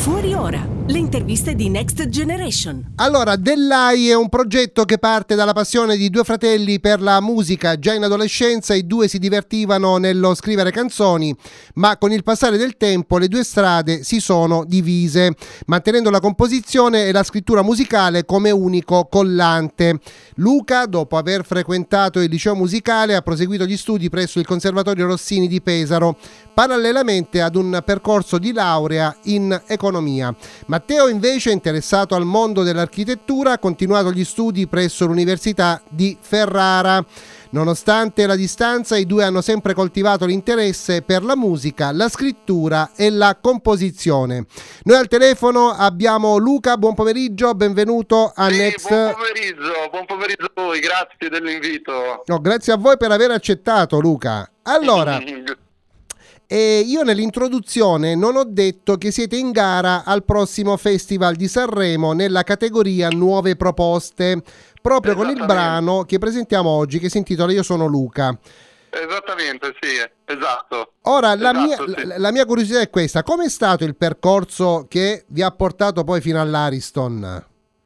Fuori ora, le interviste di Next Generation. Allora, Dell'Ai è un progetto che parte dalla passione di due fratelli per la musica. Già in adolescenza i due si divertivano nello scrivere canzoni, ma con il passare del tempo le due strade si sono divise, mantenendo la composizione e la scrittura musicale come unico collante. Luca, dopo aver frequentato il liceo musicale, ha proseguito gli studi presso il Conservatorio Rossini di Pesaro, parallelamente ad un percorso di laurea in economia. Matteo invece, interessato al mondo dell'architettura, ha continuato gli studi presso l'Università di Ferrara. Nonostante la distanza, i due hanno sempre coltivato l'interesse per la musica, la scrittura e la composizione. Noi al telefono abbiamo Luca. Buon pomeriggio, benvenuto a Next. Buon pomeriggio a voi, grazie dell'invito. No, grazie a voi per aver accettato, Luca. Allora, io nell'introduzione non ho detto che siete in gara al prossimo Festival di Sanremo nella categoria Nuove Proposte, proprio con il brano che presentiamo oggi, che si intitola Io sono Luca. Esattamente, sì, esatto. Ora, la mia curiosità è questa: com'è stato il percorso che vi ha portato poi fino all'Ariston?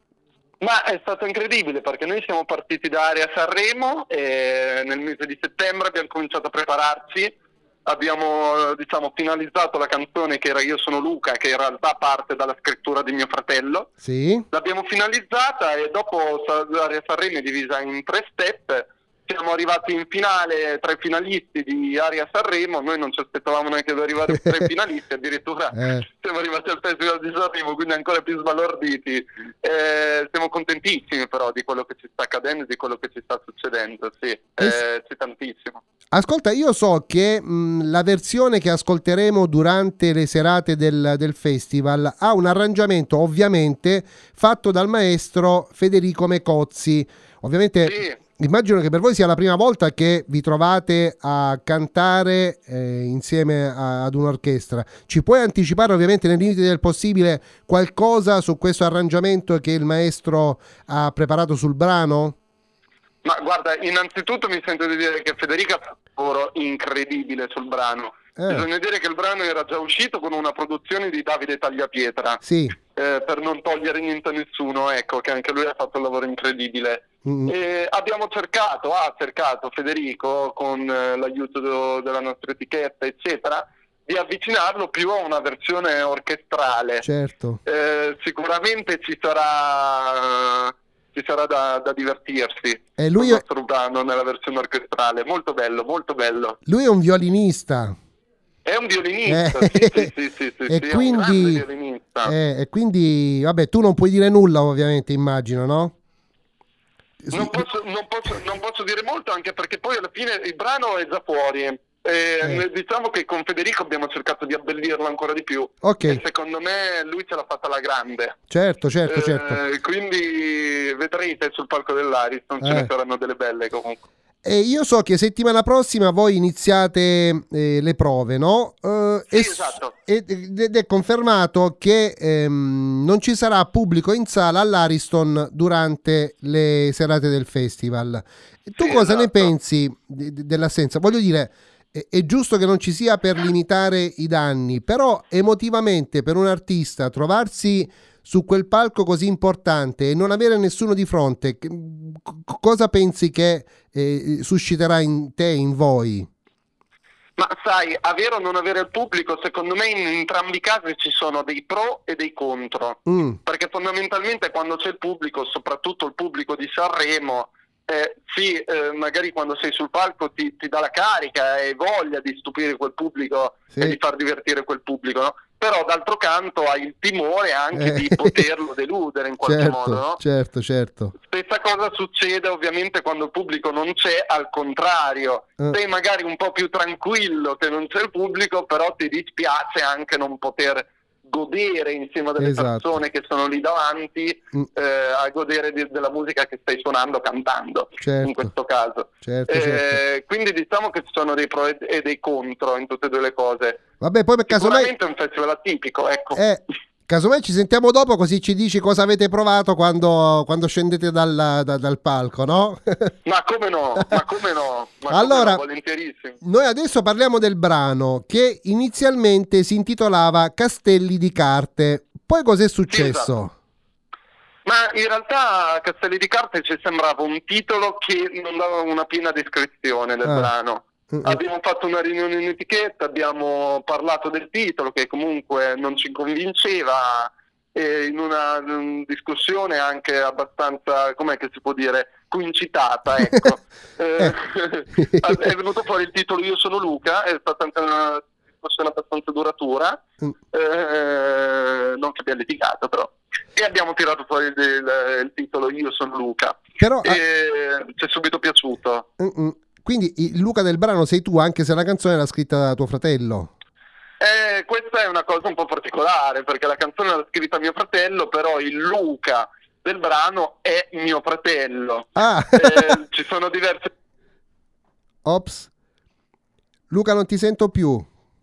Ma è stato incredibile, perché noi siamo partiti da Aria Sanremo e nel mese di settembre abbiamo cominciato a prepararci. Abbiamo finalizzato la canzone che era Io sono Luca, che in realtà parte dalla scrittura di mio fratello. Sì. L'abbiamo finalizzata e dopo Aria Sanremo è divisa in 3 step. Siamo arrivati in finale tra i finalisti di Aria Sanremo. Noi non ci aspettavamo neanche di arrivare tra i finalisti, addirittura siamo arrivati al Festival di Sanremo, quindi ancora più sbalorditi. Siamo contentissimi però di quello che ci sta accadendo e di quello che ci sta succedendo, sì, c'è tantissimo. Ascolta, io so che la versione che ascolteremo durante le serate del festival ha un arrangiamento ovviamente fatto dal maestro Federico Mecozzi. Ovviamente sì. Immagino che per voi sia la prima volta che vi trovate a cantare insieme ad un'orchestra. Ci puoi anticipare, ovviamente nei limiti del possibile, qualcosa su questo arrangiamento che il maestro ha preparato sul brano? Ma guarda, innanzitutto mi sento di dire che Federica ha fatto un lavoro incredibile sul brano. Bisogna dire che il brano era già uscito con una produzione di Davide Tagliapietra. Sì. Per non togliere niente a nessuno, ecco, che anche lui ha fatto un lavoro incredibile. E ha cercato Federico, con l'aiuto della nostra etichetta, eccetera, di avvicinarlo più a una versione orchestrale. Certo. Sicuramente ci sarà da divertirsi. E lui il nostro brano nella versione orchestrale, molto bello, molto bello. Lui è un violinista. È un violinista, sì, e quindi, è un grande violinista. E quindi, vabbè, tu non puoi dire nulla, ovviamente, immagino, no? Non posso dire molto, anche perché poi alla fine il brano è già fuori. Diciamo che con Federico abbiamo cercato di abbellirlo ancora di più. Okay. E secondo me lui ce l'ha fatta alla grande. Certo. Quindi vedrete sul palco dell'Ariston, ce ne saranno delle belle comunque. E io so che settimana prossima voi iniziate le prove, no? Sì, esatto. Ed è confermato che non ci sarà pubblico in sala all'Ariston durante le serate del festival. Tu cosa ne pensi dell'assenza? Voglio dire, è giusto che non ci sia per limitare i danni, però emotivamente per un artista trovarsi su quel palco così importante e non avere nessuno di fronte, cosa pensi che susciterà in te, in voi? Ma sai, avere o non avere il pubblico, secondo me in entrambi i casi ci sono dei pro e dei contro, perché fondamentalmente quando c'è il pubblico, soprattutto il pubblico di Sanremo, magari quando sei sul palco ti dà la carica e voglia di stupire quel pubblico e di far divertire quel pubblico, no? Però d'altro canto hai il timore anche di poterlo deludere in qualche modo, no? Certo. Stessa cosa succede ovviamente quando il pubblico non c'è, al contrario. Sei magari un po' più tranquillo che non c'è il pubblico, però ti dispiace anche non poter godere insieme a delle persone che sono lì davanti, a godere della musica che stai suonando, cantando, in questo caso. Certo. Quindi diciamo che ci sono dei pro e dei contro in tutte e due le cose. Vabbè, poi sicuramente è un festival atipico, ecco. Casomai ci sentiamo dopo, così ci dici cosa avete provato quando scendete dal palco, no? Ma come no? Allora, volentierissimo. Noi adesso parliamo del brano che inizialmente si intitolava Castelli di carte, Poi cos'è successo? Esatto. Ma in realtà Castelli di Carte ci sembrava un titolo che non dava una piena descrizione del brano. Abbiamo fatto una riunione in etichetta, abbiamo parlato del titolo che comunque non ci convinceva, e in una discussione anche abbastanza, com'è che si può dire, coincitata, ecco. È venuto fuori il titolo Io sono Luca, è stata anche una discussione abbastanza duratura, non che abbia litigato però. E abbiamo tirato fuori il titolo Io sono Luca. Però, e ci è subito piaciuto. Quindi il Luca del brano sei tu, anche se la canzone l'ha scritta da tuo fratello. Questa è una cosa un po' particolare, perché la canzone l'ha scritta mio fratello, però il Luca del brano è mio fratello. Ci sono diverse... Ops. Luca, non ti sento più.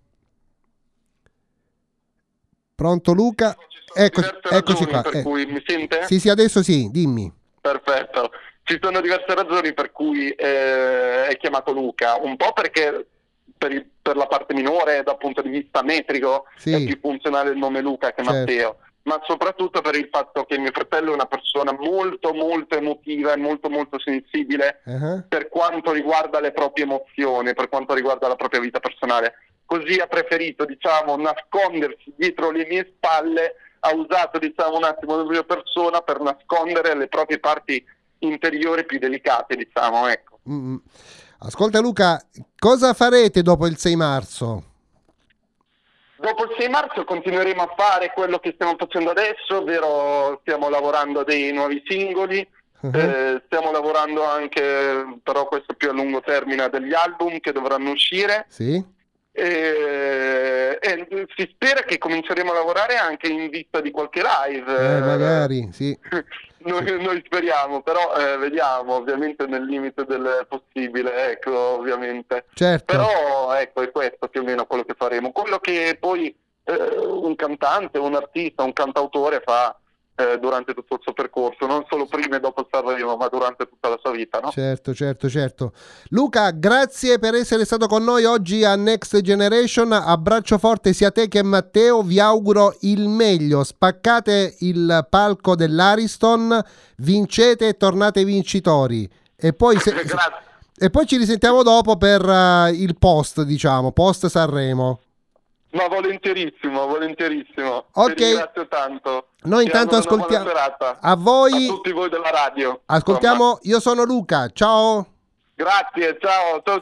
Pronto Luca? Eccoci qua. Per cui mi sente? Sì, adesso sì, dimmi. Perfetto. Ci sono diverse ragioni per cui è chiamato Luca, un po' perché per la parte minore dal punto di vista metrico è più funzionale il nome Luca che Matteo, ma soprattutto per il fatto che mio fratello è una persona molto molto emotiva e molto molto sensibile per quanto riguarda le proprie emozioni, per quanto riguarda la propria vita personale. Così ha preferito, nascondersi dietro le mie spalle, ha usato, un attimo la mia persona per nascondere le proprie parti interiori più delicate, ecco. Ascolta Luca, cosa farete dopo il 6 marzo? Dopo il 6 marzo continueremo a fare quello che stiamo facendo adesso, ovvero stiamo lavorando a dei nuovi singoli, stiamo lavorando anche, però questo più a lungo termine, a degli album che dovranno uscire. Sì. E si spera che cominceremo a lavorare anche in vista di qualche live. Magari, sì. Noi speriamo, però vediamo, ovviamente nel limite del possibile, ecco, ovviamente. Certo. Però ecco, è questo più o meno quello che faremo. Quello che poi un cantante, un artista, un cantautore fa durante tutto il suo percorso, non solo prima e dopo Sanremo, ma durante tutta la sua vita, no? Certo. Luca, grazie per essere stato con noi oggi a Next Generation. Abbraccio forte sia a te che a Matteo, vi auguro il meglio, spaccate il palco dell'Ariston, vincete e tornate vincitori e poi e poi ci risentiamo dopo per il post Sanremo. Ma volentierissimo. Ok. Ti ringrazio tanto. Noi intanto ascoltiamo a voi, a tutti voi della radio. Ascoltiamo Io sono Luca, ciao. Grazie, ciao.